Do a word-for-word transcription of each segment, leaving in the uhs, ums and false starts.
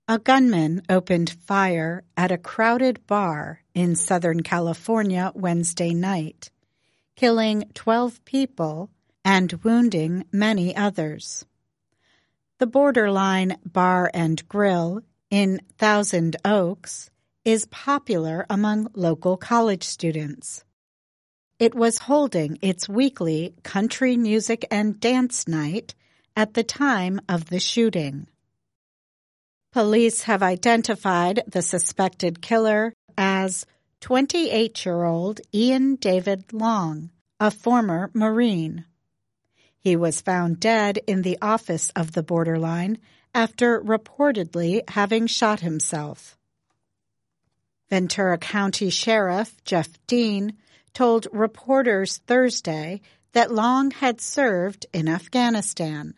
A gunman opened fire at a crowded bar in Southern California Wednesday night, killing twelve people and wounding many others. The Borderline Bar and Grill in Thousand Oaks is popular among local college students. It was holding its weekly country music and dance night at the time of the shooting. Police have identified the suspected killer as twenty-eight-year-old Ian David Long, a former Marine. He was found dead in the office of the Borderline after reportedly having shot himself. Ventura County Sheriff Jeff Dean told reporters Thursday that Long had served in Afghanistan.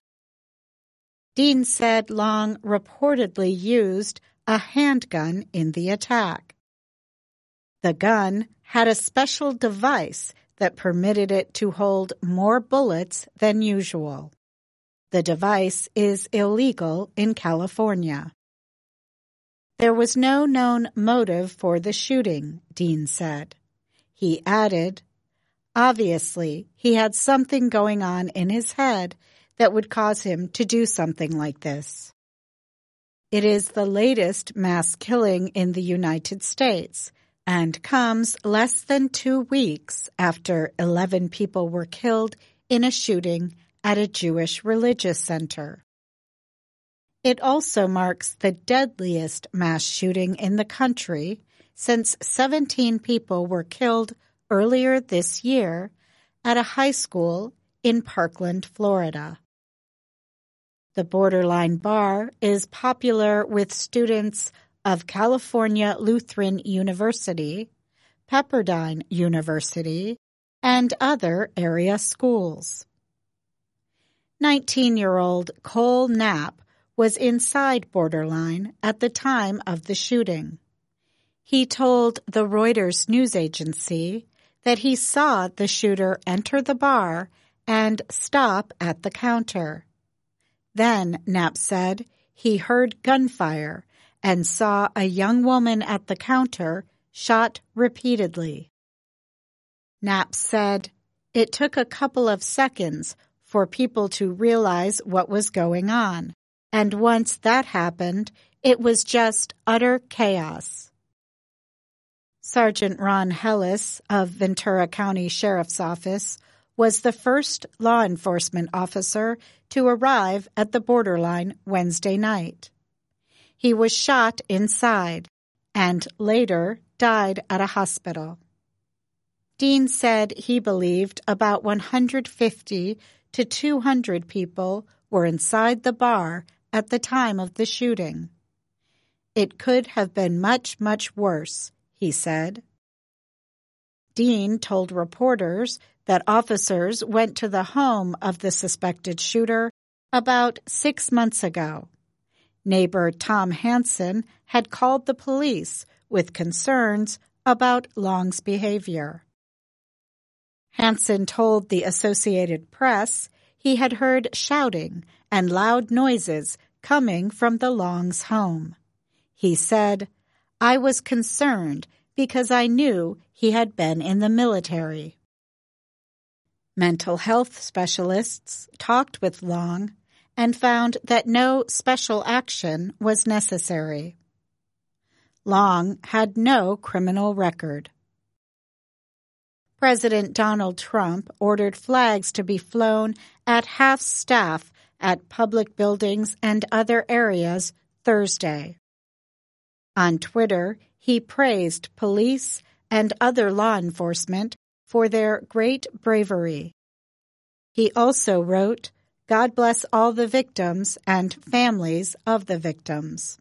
Dean said Long reportedly used a handgun in the attack. The gun had a special device that permitted it to hold more bullets than usual. The device is illegal in California. There was no known motive for the shooting, Dean said. He added, obviously, he had something going on in his head that would cause him to do something like this. It is the latest mass killing in the United States and comes less than two weeks after eleven people were killed in a shooting at a Jewish religious center. It also marks the deadliest mass shooting in the country since seventeen people were killed earlier this year at a high school in Parkland, Florida. The Borderline Bar is popular with students of California Lutheran University, Pepperdine University, and other area schools. nineteen-year-old Cole Knapp was inside Borderline at the time of the shooting. He told the Reuters news agency that he saw the shooter enter the bar and stop at the counter. Then, Knapp said, he heard gunfire and saw a young woman at the counter shot repeatedly. Knapp said, it took a couple of seconds for people to realize what was going on, and once that happened, it was just utter chaos. Sergeant Ron Hellis of Ventura County Sheriff's Office was the first law enforcement officer to arrive at the Borderline Wednesday night. He was shot inside and later died at a hospital. Dean said he believed about one hundred fifty to two hundred people were inside the bar at the time of the shooting. It could have been much, much worse, he said. Dean told reporters that officers went to the home of the suspected shooter about six months ago. Neighbor Tom Hansen had called the police with concerns about Long's behavior. Hansen told the Associated Press he had heard shouting and loud noises coming from the Longs' home. He said, I was concerned because I knew he had been in the military. Mental health specialists talked with Long and found that no special action was necessary. Long had no criminal record. President Donald Trump ordered flags to be flown at half-staff at public buildings and other areas Thursday. On Twitter, he praised police and other law enforcement for their great bravery. He also wrote, God bless all the victims and families of the victims.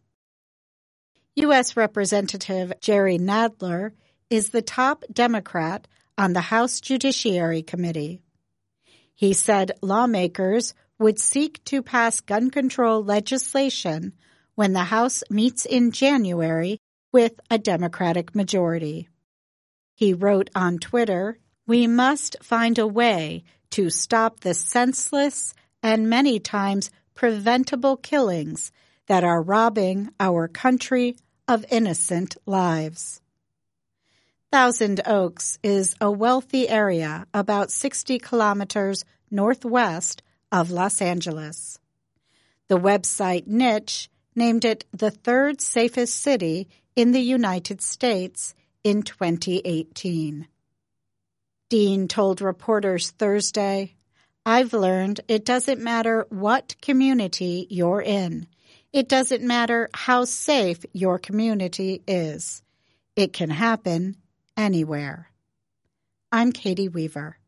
U S Representative Jerry Nadler is the top Democrat on the House Judiciary Committee. He said lawmakers would seek to pass gun control legislation when the House meets in January with a Democratic majority. He wrote on Twitter, we must find a way to stop the senseless and many times preventable killings that are robbing our country of innocent lives. Thousand Oaks is a wealthy area about sixty kilometers northwest of Los Angeles. The website Niche named it the third safest city in the United States in twenty eighteen. Dean told reporters Thursday, "I've learned it doesn't matter what community you're in. It doesn't matter how safe your community is. It can happen anywhere." I'm Katie Weaver.